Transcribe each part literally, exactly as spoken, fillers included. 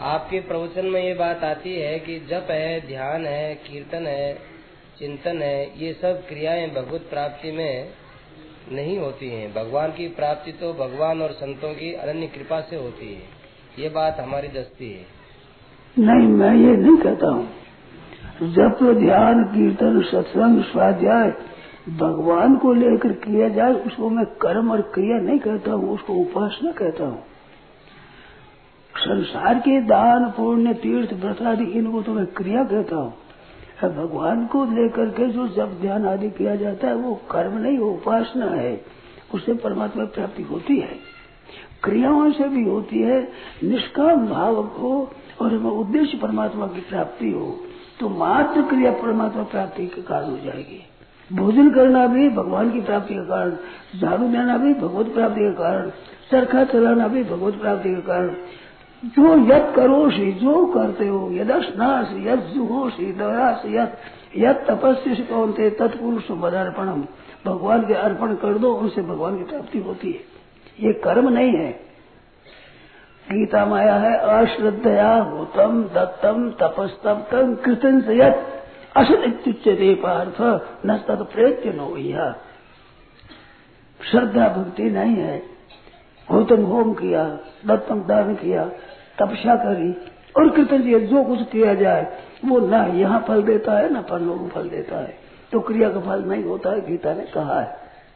आपके प्रवचन में ये बात आती है कि जप है, ध्यान है, कीर्तन है, चिंतन है, ये सब क्रियाएं भगवत प्राप्ति में नहीं होती हैं। भगवान की प्राप्ति तो भगवान और संतों की अनन्य कृपा से होती है। ये बात हमारी दस्ती है। नहीं, मैं ये नहीं कहता हूँ। जप, ध्यान, कीर्तन, सत्संग, स्वाध्याय भगवान को लेकर किया जाए, उसको मैं कर्म और क्रिया नहीं कहता हूँ, उसको उपासना कहता हूँ। संसार के दान, पुण्य, तीर्थ, व्रत आदि इनको तो मैं क्रिया कहता हूँ। भगवान को लेकर के जो जप ध्यान आदि किया जाता है वो कर्म नहीं, वो उपासना है। उससे परमात्मा प्राप्ति होती है, क्रियाओं से भी होती है। निष्काम भाव हो और उद्देश्य परमात्मा की प्राप्ति हो तो मात्र क्रिया परमात्मा प्राप्ति के कारण हो जाएगी। भोजन करना भी भगवान की प्राप्ति का कारण, झाड़ू देना भी भगवत प्राप्ति का कारण, चरखा चलाना भी भगवत प्राप्ति का कारण। जो यद करोषि, जो करते हो, यदस्नासि, यद जुहोषि, दयासि, यद यद तपस्या से कौनते तत्पुरुष मदार्पणम, भगवान के अर्पण कर दो, उनसे भगवान की प्राप्ति होती है। ये कर्म नहीं है। गीता में आया है, अश्रद्धया होतम दत्तम तपस्तप्तम कृतं च यत् असदित्युच्यते पार्थ न तत्प्रेत्य नो यः। श्रद्धा भक्ति नहीं है। होतम होम किया, दत्तम दान किया, तपस्या करी और कृतन जो कुछ किया जाए वो ना यहाँ फल देता है ना परलोक में फल देता है, तो क्रिया का फल नहीं होता है, गीता ने कहा है।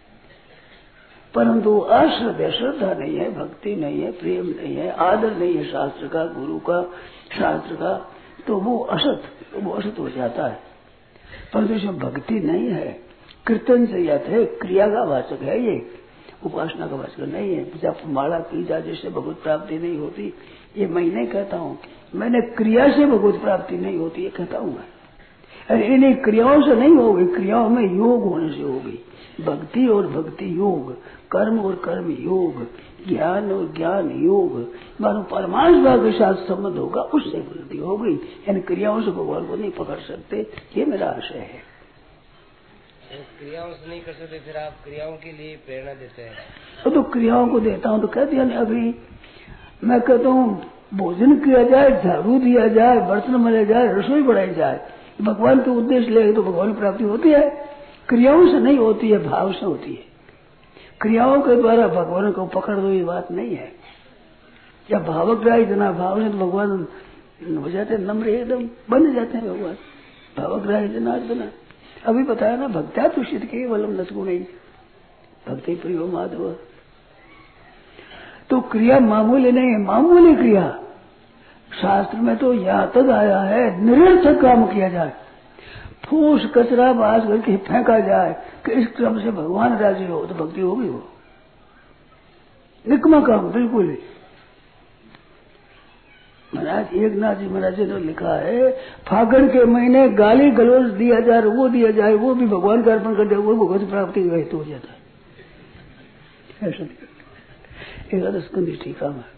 परंतु अश्रद्धा, श्रद्धा नहीं है, भक्ति नहीं है, प्रेम नहीं है, आदर नहीं है शास्त्र का, गुरु का, शास्त्र का, तो वो असत, तो वो असत हो जाता है। परंतु इसमें भक्ति नहीं है, कीर्तन से यत है, क्रिया का वाचक है, ये उपासना का वाचक नहीं है। जब माला की जा जिससे भगवत प्राप्ति नहीं होती, ये मैं नहीं कहता हूँ। मैंने क्रिया से भगवत प्राप्ति नहीं होती ये कहता हूँ मैं। अरे इन्हीं क्रियाओं से नहीं होगी, क्रियाओं में योग होने से होगी। भक्ति और भक्ति योग, कर्म और कर्म योग, ज्ञान और ज्ञान योग, मानो परमार्थ भाव के साथ संबंध होगा, उससे वृद्धि होगी। इन क्रियाओं से भगवान को नहीं पकड़ सकते, ये मेरा आशय है। क्रियाओं से नहीं कर सकते, फिर आप क्रियाओं के लिए प्रेरणा देते हैं? तो, तो क्रियाओं को देता हूँ तो कह दिया नहीं। अभी मैं कहता हूँ भोजन किया जाए, झाड़ू दिया जाए, बर्तन मले जाए, रसोई बढ़ाई जाए, भगवान के उद्देश्य ले तो भगवान की प्राप्ति होती है। क्रियाओं से नहीं होती है, भाव से होती है। क्रियाओं के द्वारा भगवान को पकड़ दो ये बात नहीं है। जब भावग्राही जना भाव से तो भगवान हो जाते नम्र, एकदम बन जाते हैं भगवान। भावग्राही जनार्दन अभी बताया ना, भक्त्या तुषित केवलम नसगुणी भक्ति प्रियो माधव। तो क्रिया मामूली नहीं है, मामूली क्रिया। शास्त्र में तो यहाँ तक आया है निरर्थक काम किया जाए, फूस कचरा बास करके फेंका जाए कि इस क्रम से भगवान राजी हो तो भक्ति होगी। वो निकमा काम बिल्कुल ही। महाराज एक नाथ जी महाराज ने लिखा है, फागण के महीने गाली गलौज दिया जाए, वो दिया जाए, वो भी भगवान का अर्पण कर दे, वो भगवत प्राप्ति का हेतु हो जाता है। ऐसा एकादश कंदी टीका में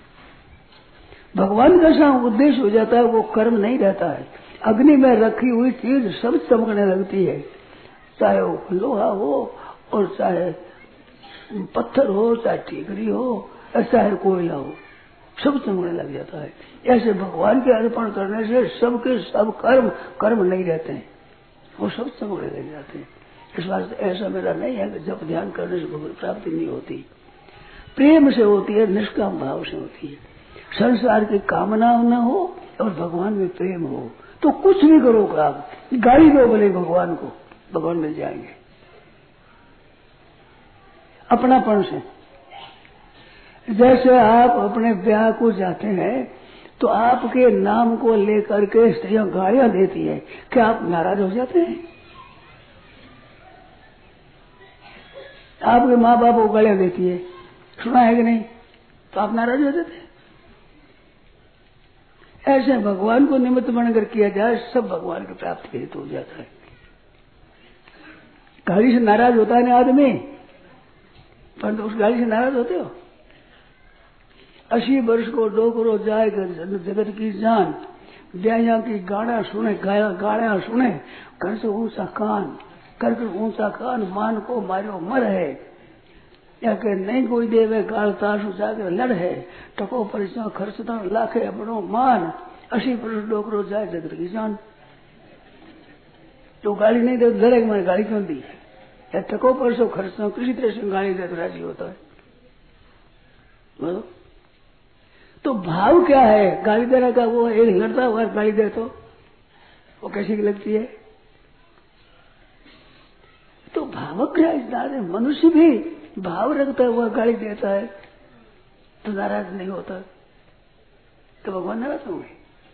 भगवान का सा उद्देश्य हो जाता है, वो कर्म नहीं रहता है। अग्नि में रखी हुई चीज सब चमकने लगती है, चाहे वो लोहा हो और चाहे पत्थर हो, चाहे ठीकरी हो, चाहे कोयला हो, सब चमकने लग जाता है। ऐसे भगवान के अर्पण करने से सबके सब कर्म कर्म नहीं रहते हैं, वो सब चमकने लग जाते हैं। इस बात ऐसा मेरा नहीं है कि जब ध्यान करने से भगवत प्राप्ति नहीं होती। प्रेम से होती है, निष्काम भाव से होती है। संसार की कामना न हो और भगवान में प्रेम हो तो कुछ भी करो, आप गाड़ी दो बोले भगवान को, भगवान मिल जाएंगे अपनापन से। जैसे आप अपने ब्याह को जाते हैं तो आपके नाम को लेकर के स्त्रियां गालियां देती है, क्या आप नाराज हो जाते हैं? आपके माँ बाप को गालियां देती है, सुना है कि नहीं? तो आप नाराज हो जाते हैं। ऐसे भगवान को निमित्त बनकर किया जाए, सब भगवान की प्राप्ति के हेतु हो जाता है। गाली से नाराज होता है ना आदमी, परंतु उस गाली से नाराज होते हो? अस्सी वर्ष को डोकरो जाए जगत की जान, ब्याया की गाड़ा सुने, गाड़ा सुने, घर से ऊंचा कान, करके ऊंचा कान, मान को मारो मर है। या के नहीं कोई देवे काल ताशु जाके लड़ है टको परिचय खर्च तो लाखे अपनो मान असी पुरुष डोकरो जाए जगत की जान। तो गाली नहीं दे तो लड़ेगा, मैंने गाली क्यों दी या टको परसों खर्च तो किसी तरह से गाली दे तो राजी होता है। बोलो तो भाव क्या है? गाली देने का वो एक लड़ता हुआ गाली दे तो वो कैसी लगती है? तो भावक क्या है? मनुष्य भी भाव रखता हुआ गाली देता है तो नाराज नहीं होता, तो भगवान नाराज होंगे?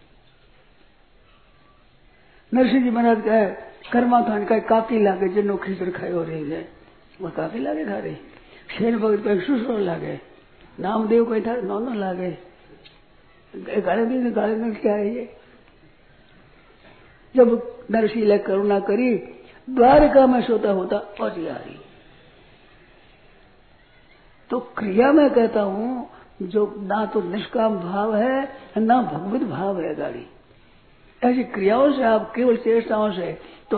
नरसिंह जी महाराज का है कर्मा खान का काफी लागे जिन्हों खींचड़ खाए हो रही है, वो काफी लागे खा रही। शेर भगत का सुसो लागे, नामदेव का था नौ नौ लागे, गाले दी गाले में क्या है ये? जब नरसिंह ने करुणा करी द्वारका में सोता होता पहुंच आ रही। तो क्रिया में कहता हूं जो ना तो निष्काम भाव है ना भगवत भाव है गाड़ी, ऐसी क्रियाओं से आप केवल चेष्टाओं से तो